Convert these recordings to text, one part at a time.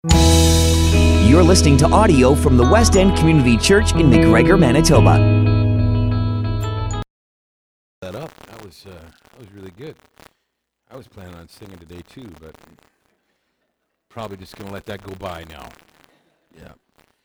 You're listening to audio from the West End Community Church in McGregor, Manitoba. That was really good. I was planning on singing today too, but probably just going to let that go by now. Yeah.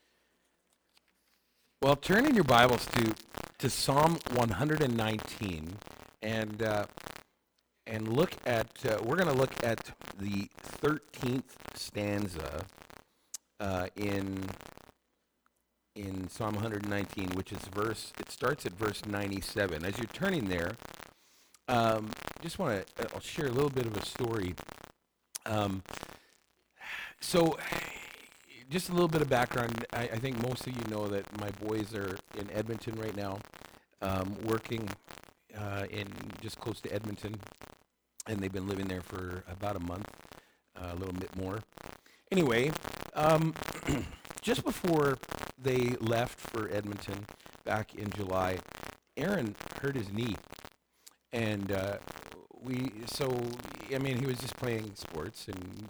Well, turn in your Bibles to Psalm 119, and look at. We're going to look at the 13th stanza in Psalm 119, which is it starts at verse 97. As you're turning there, just want to, I'll share a little bit of a story. So, just a little bit of background. I think most of you know that my boys are in Edmonton right now, working in just close to Edmonton, and they've been living there for about a month, a little bit more. Anyway, just before they left for Edmonton back in July, Aaron hurt his knee, and he was just playing sports, and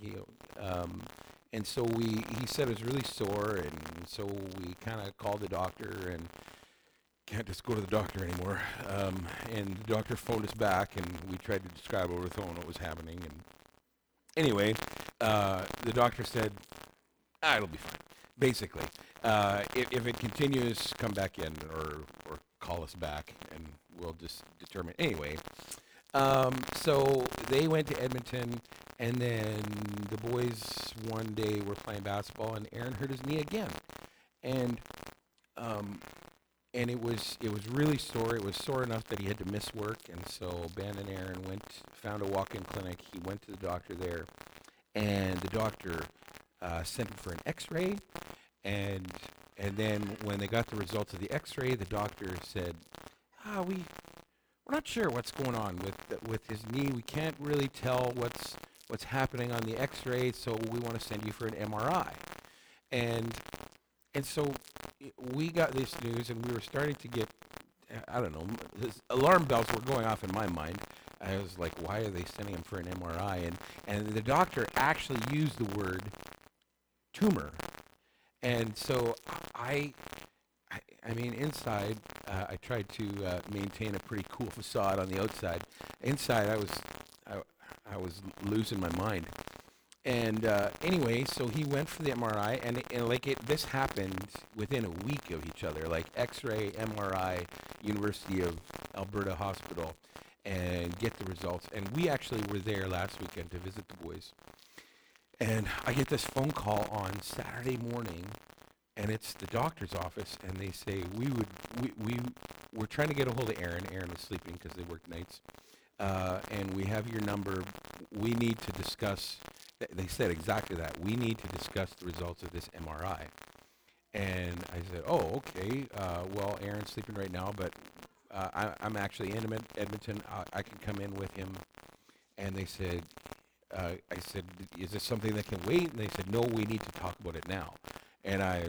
he said it was really sore, and so we kind of called the doctor, and can't just go to the doctor anymore. And the doctor phoned us back, and we tried to describe over the phone what was happening, and anyway, the doctor said, it'll be fine. Basically, if it continues, come back in or call us back, and we'll just determine. Anyway, so they went to Edmonton, and then the boys one day were playing basketball, and Aaron hurt his knee again, and it was really sore. It was sore enough that he had to miss work, and so Ben and Aaron found a walk-in clinic. He went to the doctor there, and the doctor sent him for an X-ray, and then when they got the results of the X-ray, the doctor said, we're not sure what's going on with his knee. We can't really tell what's happening on the X-ray, so we want to send you for an MRI. And so we got this news, and we were starting to get, alarm bells were going off in my mind. I was like, why are they sending him for an MRI? And the doctor actually used the word tumor. And so I mean, inside, I tried to maintain a pretty cool facade on the outside. Inside, I was losing my mind. And anyway, so he went for the MRI, and this happened within a week of each other, like X-ray, MRI, University of Alberta Hospital, and get the results. And we actually were there last weekend to visit the boys. And I get this phone call on Saturday morning, and it's the doctor's office, and they say, we're trying to get a hold of Aaron. Aaron was sleeping because they worked nights. And we have your number. We need to discuss, they said exactly that. We need to discuss the results of this MRI. And I said, oh, okay. Well, Aaron's sleeping right now, but I'm actually in Edmonton. I can come in with him. And they said, I said, is this something that can wait? And they said, no, we need to talk about it now. And I'm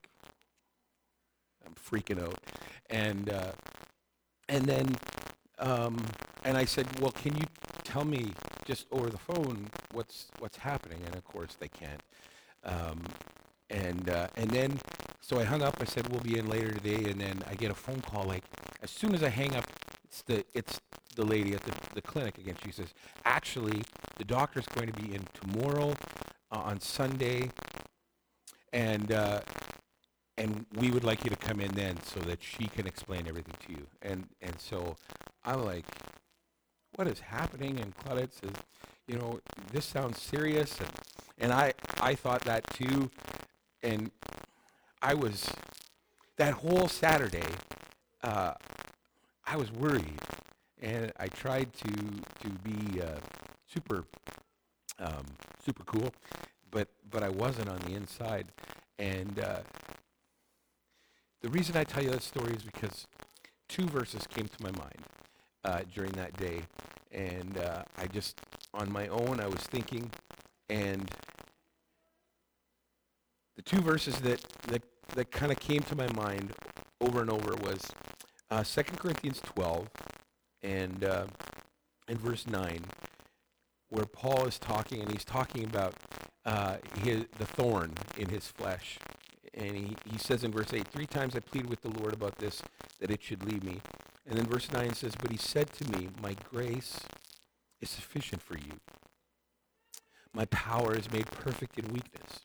freaking out. And then I said, well, can you tell me just over the phone what's happening? And of course they can't. And then so I hung up. I said, we'll be in later today. And then I get a phone call. Like as soon as I hang up, it's the lady at the clinic again. She says, actually, the doctor's going to be in tomorrow on Sunday, and we would like you to come in then so that she can explain everything to you. And so I'm like, what is happening? And Claudette says, this sounds serious. And I thought that too. And that whole Saturday, I was worried. And I tried to be super cool, but I wasn't on the inside. And the reason I tell you that story is because two verses came to my mind during that day. And I just, on my own, I was thinking, and the two verses that kind of came to my mind over and over was 2 Corinthians 12 and in verse 9, where Paul is talking, and he's talking about the thorn in his flesh. And he says in verse 8, 3 times I pleaded with the Lord about this, that it should leave me. And then verse 9 says, but he said to me, my grace is sufficient for you. My power is made perfect in weakness.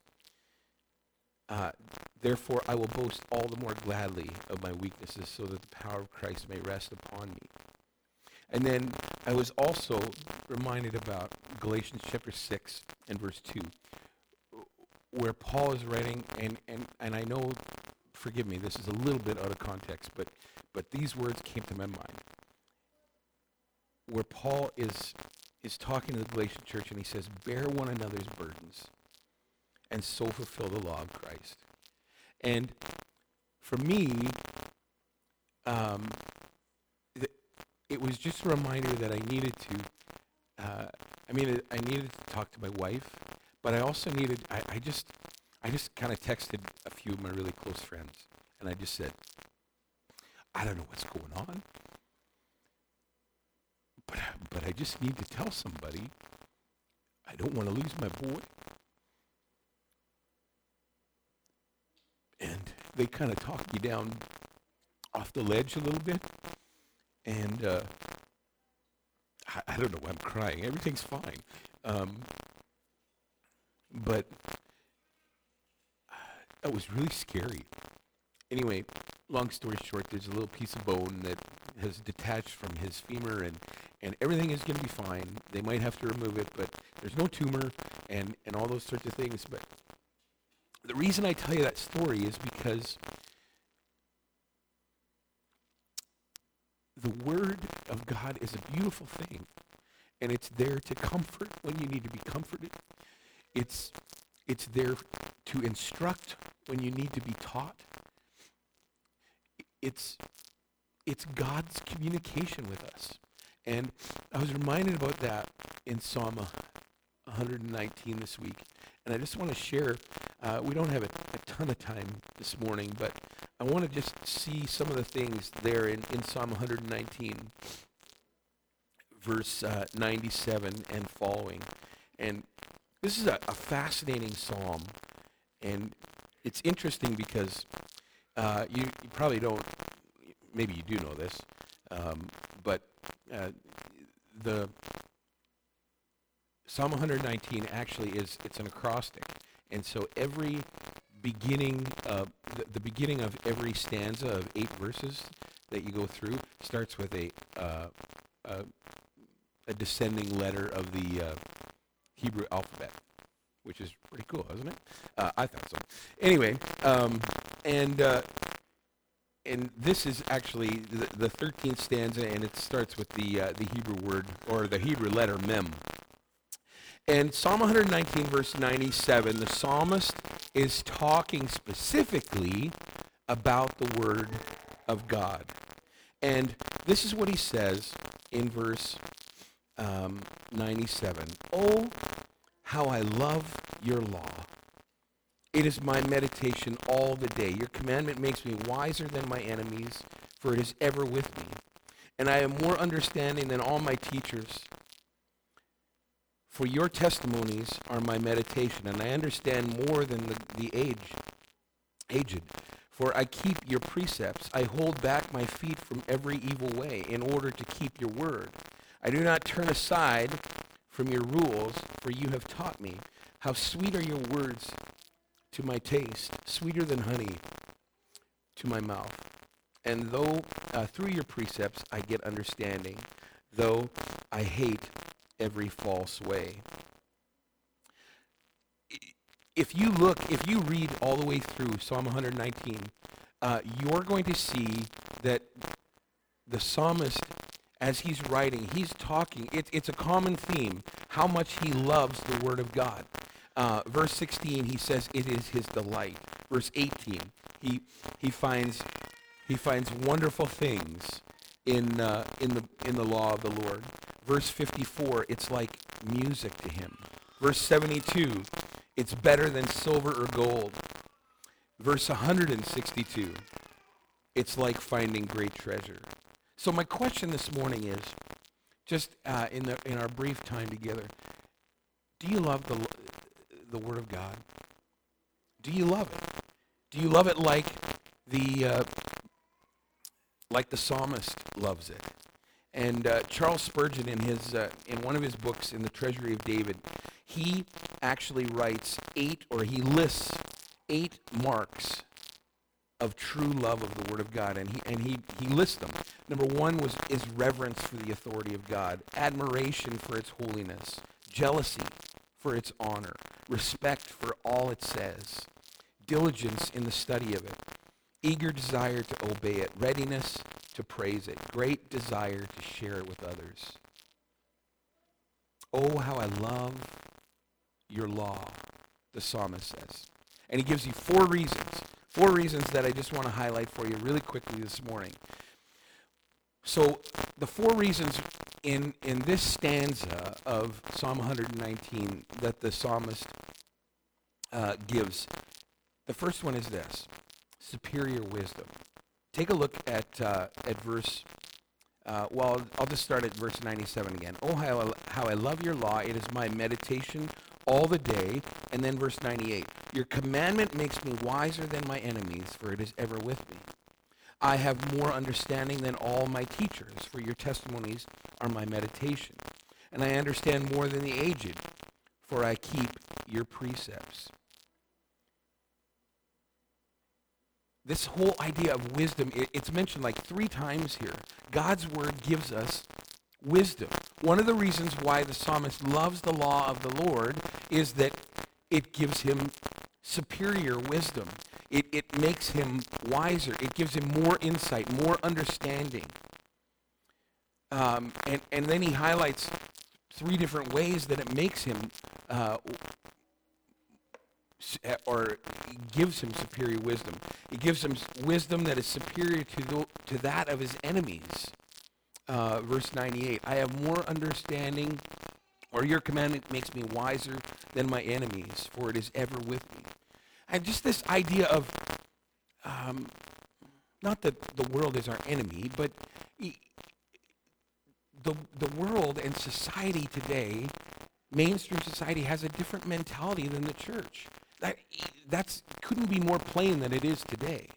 Therefore I will boast all the more gladly of my weaknesses, so that the power of Christ may rest upon me. And then I was also reminded about Galatians chapter 6 and verse 2, where Paul is writing, and I know, forgive me, this is a little bit out of context, but these words came to my mind, where Paul is talking to the Galatian church, and he says, bear one another's burdens, and so fulfill the law of Christ. And for me, it was just a reminder that I needed to, I needed to talk to my wife, but I also needed, I just kind of texted a few of my really close friends, and I just said, I don't know what's going on, but I just need to tell somebody. I don't want to lose my boy. And they kind of talked me down off the ledge a little bit, and I don't know why I'm crying. Everything's fine. But that was really scary. Anyway, long story short, there's a little piece of bone that has detached from his femur, and everything is going to be fine. They might have to remove it, but there's no tumor and all those sorts of things. But the reason I tell you that story is because the Word of God is a beautiful thing, and it's there to comfort when you need to be comforted. It's there to instruct when you need to be taught. It's God's communication with us. And I was reminded about that in Psalm 119 this week. And I just want to share, we don't have a ton of time this morning, but I want to just see some of the things there in Psalm 119, verse 97 and following. And this is a fascinating psalm, and it's interesting because you probably don't, maybe you do know this, but the Psalm 119 actually it's an acrostic, and so every beginning of the beginning of every stanza of 8 verses that you go through starts with a descending letter of the Hebrew alphabet, which is pretty cool, isn't it? I thought so. Anyway, and this is actually the 13th stanza, and it starts with the Hebrew word, or the Hebrew letter mem. And Psalm 119, verse 97, the psalmist is talking specifically about the Word of God. And this is what he says in verse 97. Oh, how I love your law. It is my meditation all the day. Your commandment makes me wiser than my enemies, for it is ever with me. And I am more understanding than all my teachers. For your testimonies are my meditation, and I understand more than the aged. For I keep your precepts. I hold back my feet from every evil way in order to keep your word. I do not turn aside from your rules, for you have taught me. How sweet are your words to my taste, sweeter than honey to my mouth. And though through your precepts I get understanding, though I hate every false way. If you read all the way through Psalm 119, you're going to see that the psalmist, as he's writing, he's talking, it's a common theme, how much he loves the Word of God. Verse 16, he says it is his delight. Verse 18, he finds wonderful things in the law of the Lord. Verse 54, it's like music to him. Verse 72, it's better than silver or gold. Verse 162, it's like finding great treasure. So my question this morning is, just in our brief time together, do you love the the Word of God? Do you love it? Do you love it like the psalmist loves it? And Charles Spurgeon, in one of his books, in the Treasury of David, he actually he lists 8 marks of true love of the Word of God, and he lists them. Number 1 is reverence for the authority of God, admiration for its holiness, jealousy for its honor, respect for all it says, diligence in the study of it, eager desire to obey it, readiness to praise it, great desire to share it with others. Oh, how I love your law, the psalmist says. And he gives you 4 reasons that I just want to highlight for you really quickly this morning. So the 4 reasons in this stanza of Psalm 119 that the psalmist gives. The first one is this: superior wisdom. Take a look at verse. I'll just start at verse 97 again. Oh, how I love your law! It is my meditation all the day. And then verse 98. Your commandment makes me wiser than my enemies, for it is ever with me. I have more understanding than all my teachers, for your testimonies are my meditation. And I understand more than the aged, for I keep your precepts. This whole idea of wisdom, it's mentioned like 3 times here. God's word gives us wisdom. One of the reasons why the psalmist loves the law of the Lord is that it gives him superior wisdom. It makes him wiser. It gives him more insight, more understanding. And then he highlights 3 different ways that it makes him or gives him superior wisdom. It gives him wisdom that is superior to that of his enemies. Verse 98, I have more understanding, or your commandment makes me wiser than my enemies, for it is ever with me. And just this idea of, not that the world is our enemy, but the world and society today, mainstream society, has a different mentality than the church. That couldn't be more plain than it is today.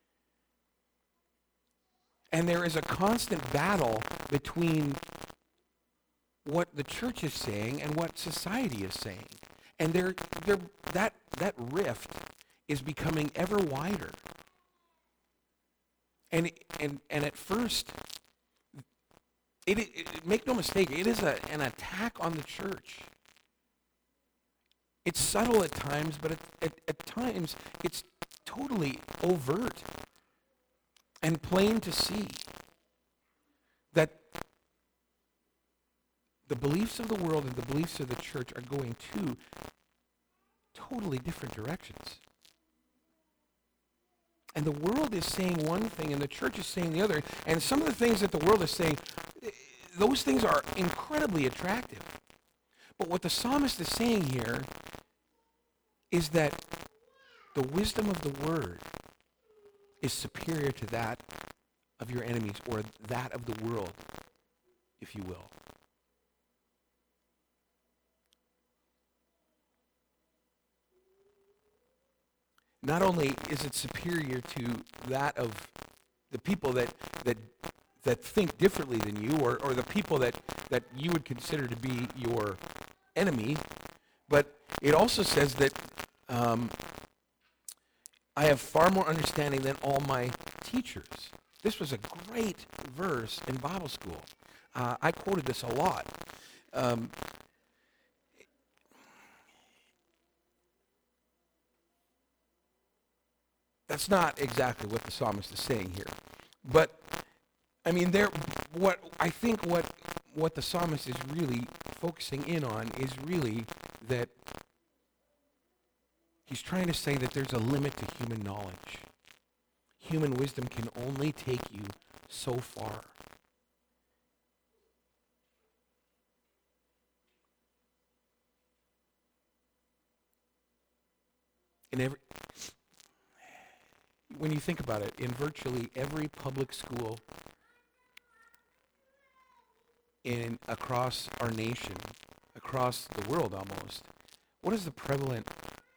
And there is a constant battle between what the church is saying and what society is saying. And that rift is becoming ever wider. And at first, make no mistake, it is an attack on the church. It's subtle at times, but at times it's totally overt and plain to see that the beliefs of the world and the beliefs of the church are going 2 totally different directions. And the world is saying one thing and the church is saying the other. And some of the things that the world is saying, those things are incredibly attractive. But what the psalmist is saying here is that the wisdom of the word is superior to that of your enemies, or that of the world, if you will. Not only is it superior to that of the people that think differently than you, or the people that you would consider to be your enemy, but it also says that I have far more understanding than all my teachers. This was a great verse in Bible school. I quoted this a lot. That's not exactly what the psalmist is saying here. But, I mean, what the psalmist is really focusing in on is really that he's trying to say that there's a limit to human knowledge. Human wisdom can only take you so far. When you think about it, in virtually every public school across our nation, across the world almost, what is the prevalent,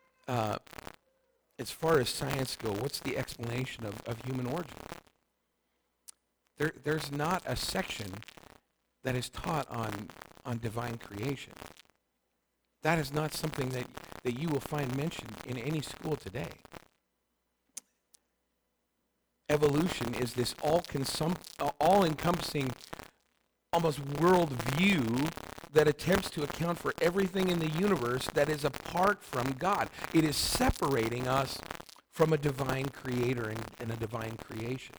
as far as science go, what's the explanation of human origin? There's not a section that is taught on divine creation. That is not something that you will find mentioned in any school today. Evolution is this all-encompassing, almost worldview that attempts to account for everything in the universe that is apart from God. It is separating us from a divine creator and a divine creation.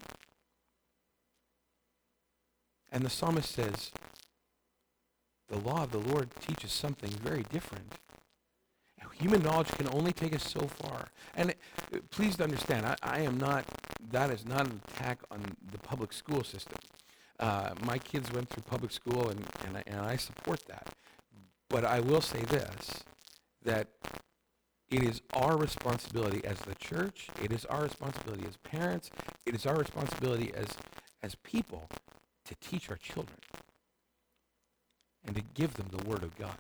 And the psalmist says, the law of the Lord teaches something very different. Human knowledge can only take us so far. And please understand, that is not an attack on the public school system. My kids went through public school, and I support that. But I will say this, that it is our responsibility as the church, it is our responsibility as parents, it is our responsibility as people to teach our children and to give them the Word of God,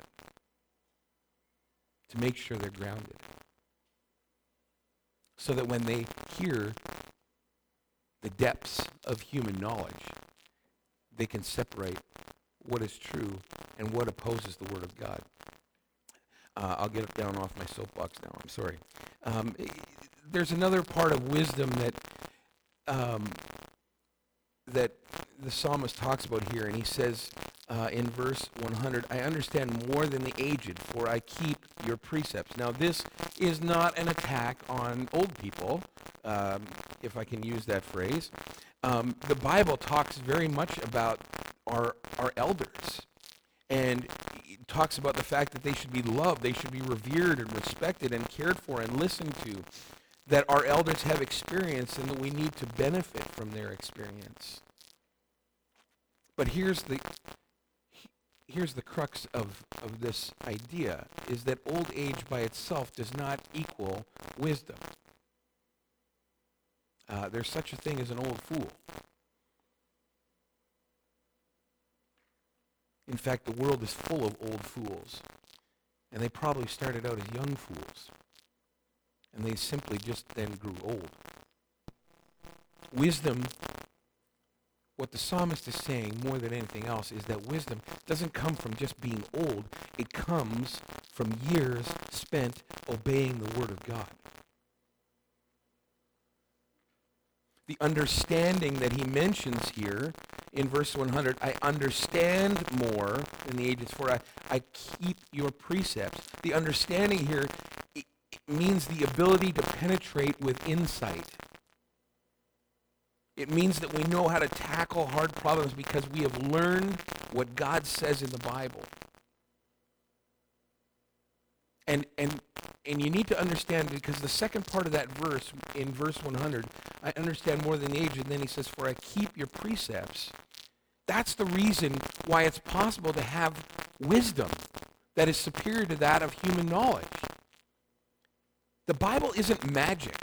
to make sure they're grounded, so that when they hear the depths of human knowledge, they can separate what is true and what opposes the Word of God. I'll get down off my soapbox now. I'm sorry. There's another part of wisdom that the psalmist talks about here, and he says in verse 100, I understand more than the aged, for I keep your precepts. Now, this is not an attack on old people, if I can use that phrase. The Bible talks very much about our elders, and it talks about the fact that they should be loved, they should be revered and respected and cared for and listened to, that our elders have experience and that we need to benefit from their experience. But here's the crux of this idea, is that old age by itself does not equal wisdom. There's such a thing as an old fool. In fact, the world is full of old fools, and they probably started out as young fools, and they simply just then grew old. Wisdom, what the psalmist is saying more than anything else, is that wisdom doesn't come from just being old. It comes from years spent obeying the Word of God. The understanding that he mentions here in verse 100, I understand more than the ages, for I keep your precepts. The understanding here, it means the ability to penetrate with insight. It means that we know how to tackle hard problems because we have learned what God says in the Bible. And you need to understand, because the second part of that verse, in verse 100, I understand more than the age, and then he says, for I keep your precepts. That's the reason why it's possible to have wisdom that is superior to that of human knowledge. The Bible isn't magic.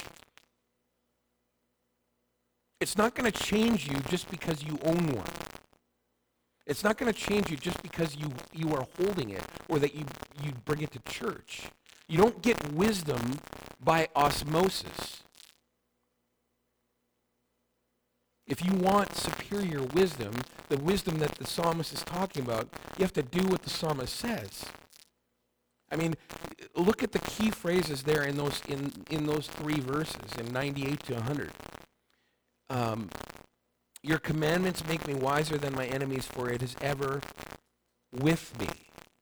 It's not going to change you just because you own one. It's not going to change you just because you are holding it or that you bring it to church. You don't get wisdom by osmosis. If you want superior wisdom, the wisdom that the psalmist is talking about, you have to do what the psalmist says. I mean, look at the key phrases there in those three verses, in 98 to 100. Your commandments make me wiser than my enemies, for it is ever with me.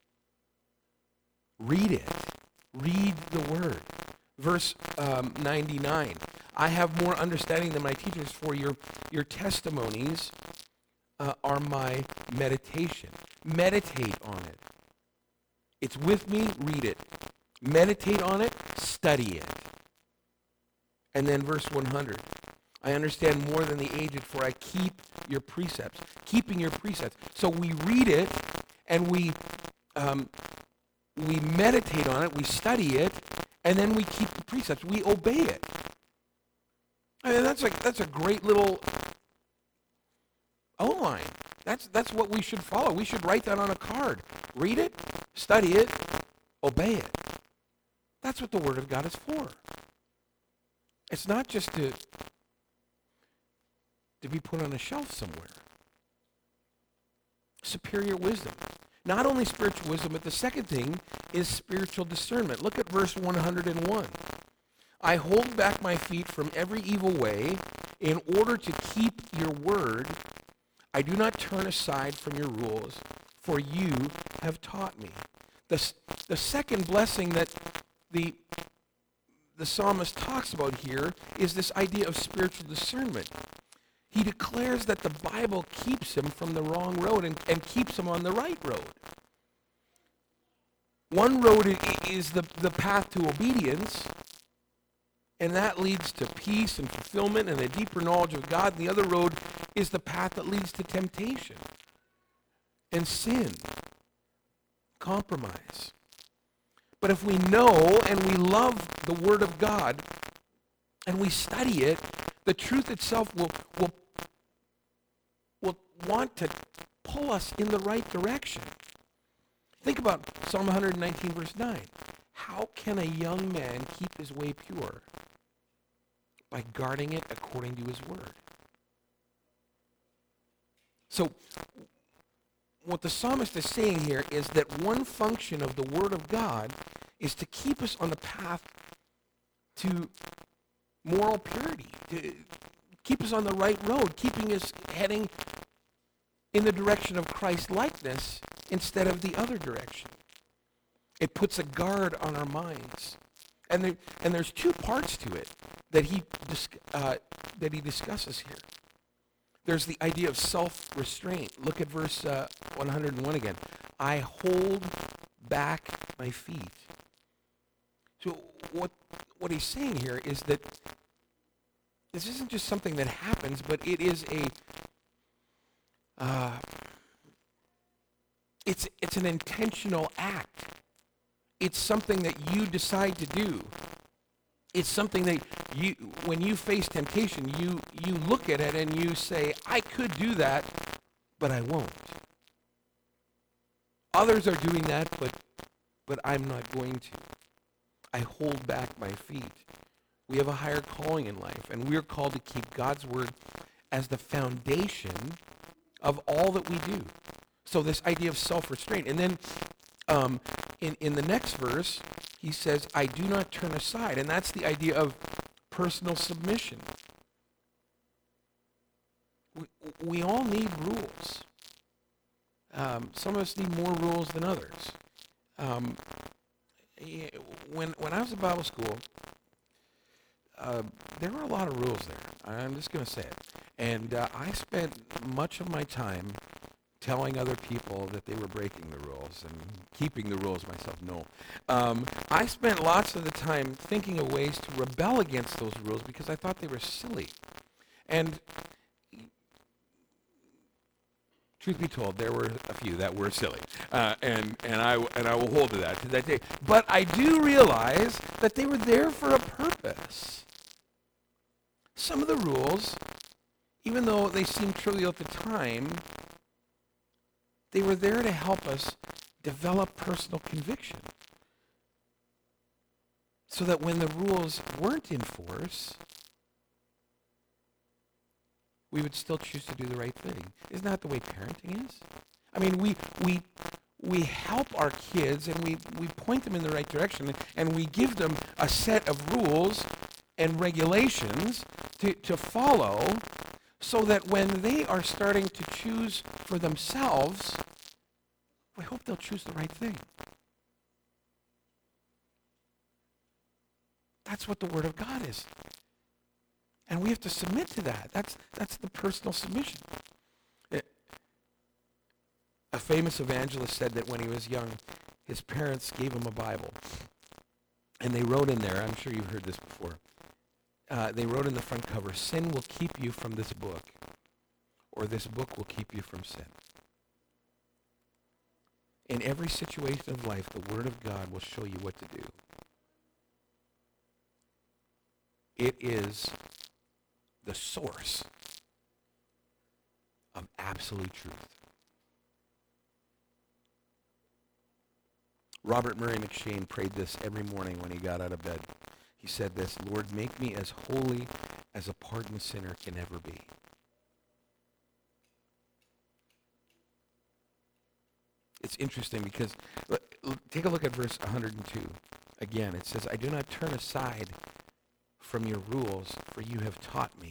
Read it. Read the word. Verse 99. I have more understanding than my teachers, for your testimonies are my meditation. Meditate on it. It's with me, read it. Meditate on it, study it. And then verse 100. I understand more than the aged, for I keep your precepts. Keeping your precepts. So we read it, and we meditate on it, we study it, and then we keep the precepts. We obey it. I mean, that's a great little outline. That's what we should follow. We should write that on a card. Read it, study it, obey it. That's what the Word of God is for. It's not just to be put on a shelf somewhere. Superior wisdom. Not only spiritual wisdom, but the second thing is spiritual discernment. Look at verse 101. I hold back my feet from every evil way in order to keep your word. I do not turn aside from your rules, for you have taught me. The second blessing that the psalmist talks about here is this idea of spiritual discernment. He declares that the Bible keeps him from the wrong road and keeps him on the right road. One road is the path to obedience, and that leads to peace and fulfillment and a deeper knowledge of God. And the other road is the path that leads to temptation and sin, compromise. But if we know and we love the Word of God and we study it, the truth itself will want to pull us in the right direction. Think about Psalm 119, verse 9. How can a young man keep his way pure? By guarding it according to his word. So, what the psalmist is saying here is that one function of the Word of God is to keep us on the path to moral purity, to keep us on the right road, keeping us heading in the direction of Christ-likeness instead of the other direction. It puts a guard on our minds. And there's two parts to it that he discusses here. There's the idea of self-restraint. Look at verse 101 again. I hold back my feet. So what he's saying here is that this isn't just something that happens, but it is it's an intentional act. It's something that you decide to do. It's something that when you face temptation, you look at it and you say, I could do that, but I won't. Others are doing that, but I'm not going to. I hold back my feet. We have a higher calling in life, and we're called to keep God's word as the foundation of all that we do. So this idea of self-restraint. And then in the next verse, he says, I do not turn aside. And that's the idea of personal submission. We all need rules. Some of us need more rules than others. When I was in Bible school, there were a lot of rules there. I'm just going to say it. And I spent much of my time telling other people that they were breaking the rules and keeping the rules myself. No. I spent lots of the time thinking of ways to rebel against those rules because I thought they were silly. And truth be told, there were a few that were silly. And I will hold to that day. But I do realize that they were there for a purpose. Some of the rules, even though they seemed trivial at the time, they were there to help us develop personal conviction. So that when the rules weren't in force, we would still choose to do the right thing. Isn't that the way parenting is? I mean, we help our kids and we point them in the right direction and we give them a set of rules and regulations to follow so that when they are starting to choose for themselves, we hope they'll choose the right thing. That's what the Word of God is. And we have to submit to that. That's the personal submission. A famous evangelist said that when he was young, his parents gave him a Bible. And they wrote in there, I'm sure you've heard this before, they wrote in the front cover, sin will keep you from this book, or this book will keep you from sin. In every situation of life, the Word of God will show you what to do. It is the source of absolute truth. Robert Murray McShane prayed this every morning when he got out of bed. He said this, Lord, make me as holy as a pardoned sinner can ever be. It's interesting because take a look at verse 102. Again, it says, I do not turn aside from your rules, for you have taught me.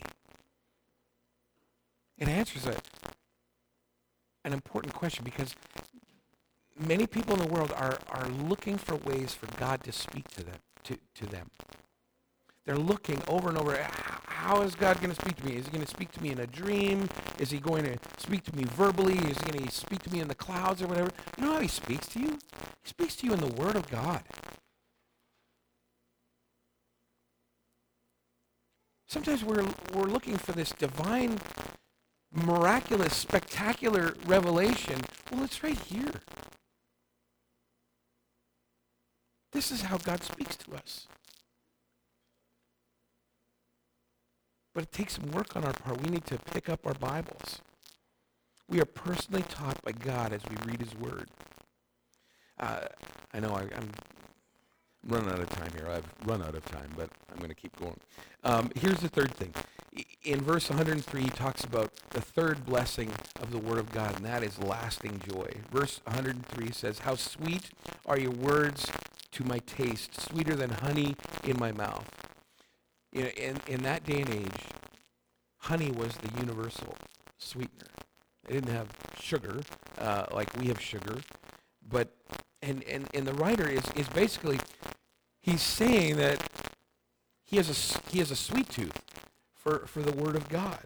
It answers an important question because many people in the world are looking for ways for God to speak to them. They're looking over and over, how is God going to speak to me? Is he going to speak to me in a dream? Is he going to speak to me verbally? Is he going to speak to me in the clouds or whatever? You know how he speaks to you? He speaks to you in the Word of God. Sometimes we're looking for this divine, miraculous, spectacular revelation. Well, it's right here. This is how God speaks to us. But it takes some work on our part. We need to pick up our Bibles. We are personally taught by God as we read his word. I know I'm running out of time here. I've run out of time, but I'm going to keep going. Here's the third thing. In verse 103, he talks about the third blessing of the word of God, and that is lasting joy. Verse 103 says, how sweet are your words to my taste, sweeter than honey in my mouth. In that day and age, honey was the universal sweetener. They didn't have sugar like we have sugar, but and the writer is basically he's saying that he has a sweet tooth for the word of God.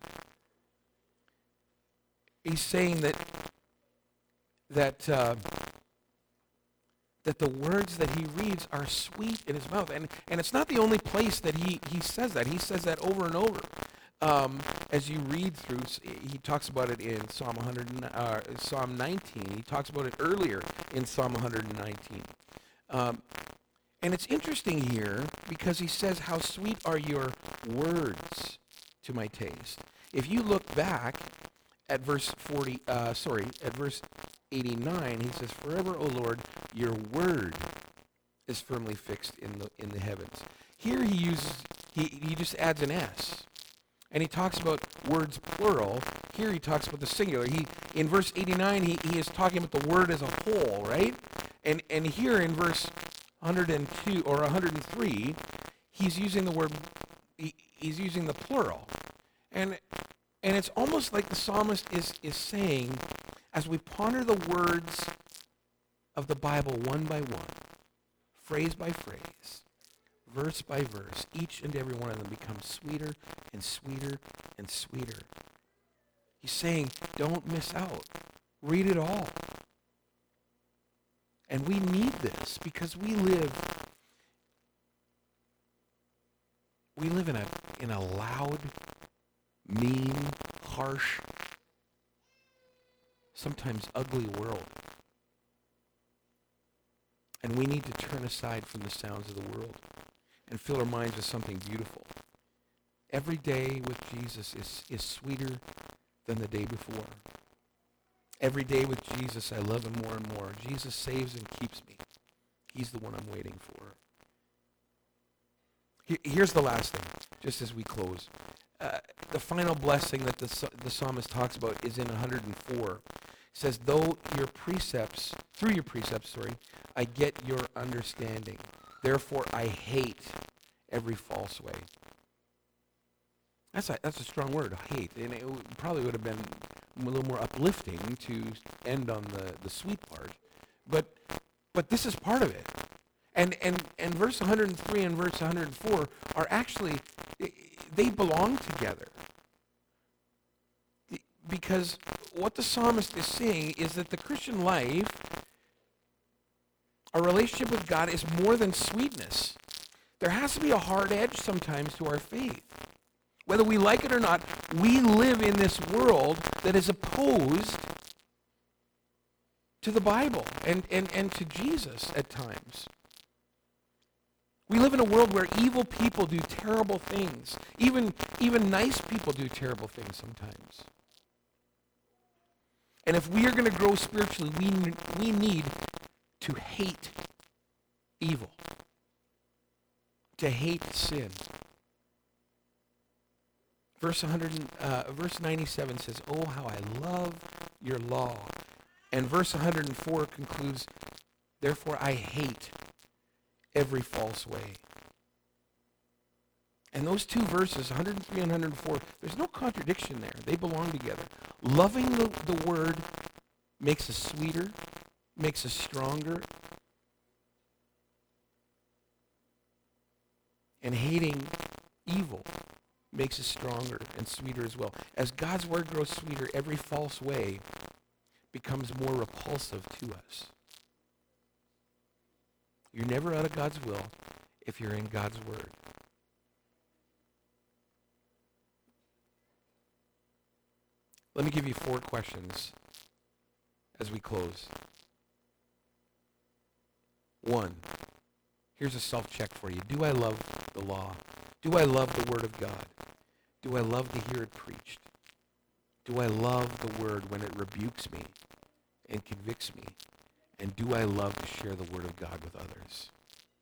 He's saying that the words that he reads are sweet in his mouth. And it's not the only place that he says that. He says that over and over. As you read through, he talks about it in Psalm 19. He talks about it earlier in Psalm 119. And it's interesting here because he says, how sweet are your words to my taste. If you look back at verse 89, he says, forever, O Lord, your word is firmly fixed in the heavens. Here he just adds an S. And he talks about words plural. Here he talks about the singular. In verse 89, he is talking about the word as a whole, right? And here in verse 102 or 103, he's using the word, he's using the plural. And it's almost like the psalmist is saying, as we ponder the words of the Bible one by one, phrase by phrase, verse by verse, each and every one of them becomes sweeter and sweeter and sweeter. He's saying, don't miss out. Read it all. And we need this because we live in a loud, mean, harsh, sometimes ugly world. And we need to turn aside from the sounds of the world and fill our minds with something beautiful. Every day with Jesus is sweeter than the day before. Every day with Jesus, I love him more and more. Jesus saves and keeps me. He's the one I'm waiting for. Here's the last thing, just as we close. The final blessing that the psalmist talks about is in 104. It says, through your precepts, I get your understanding. Therefore, I hate every false way. That's a strong word, hate. And it probably would have been a little more uplifting to end on the sweet part. But this is part of it. And verse 103 and verse 104 are actually, they belong together. Because what the psalmist is saying is that the Christian life, our relationship with God, is more than sweetness. There has to be a hard edge sometimes to our faith. Whether we like it or not, we live in this world that is opposed to the Bible and to Jesus at times. We live in a world where evil people do terrible things. Even nice people do terrible things sometimes. And if we are going to grow spiritually, we need to hate evil, to hate sin. Verse 97 says, "Oh, how I love your law." And verse 104 concludes, "Therefore I hate every false way." And those two verses, 103 and 104, there's no contradiction there. They belong together. Loving the word makes us sweeter, makes us stronger. And hating evil makes us stronger and sweeter as well. As God's word grows sweeter, every false way becomes more repulsive to us. You're never out of God's will if you're in God's word. Let me give you 4 questions as we close. 1, here's a self-check for you. Do I love the law? Do I love the word of God? Do I love to hear it preached? Do I love the word when it rebukes me and convicts me? And do I love to share the word of God with others?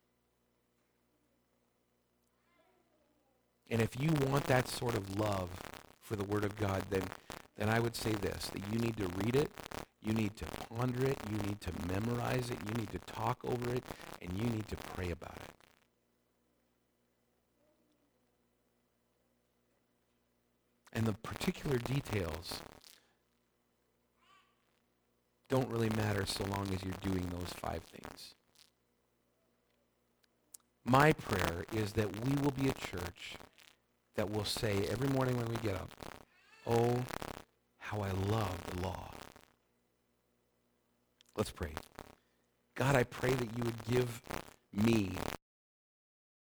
And if you want that sort of love for the word of God, then I would say this, that you need to read it, you need to ponder it, you need to memorize it, you need to talk over it, and you need to pray about it. And the particular details don't really matter so long as you're doing those 5 things. My prayer is that we will be a church that will say every morning when we get up, "Oh, how I love the law." Let's pray. God, I pray that you would give me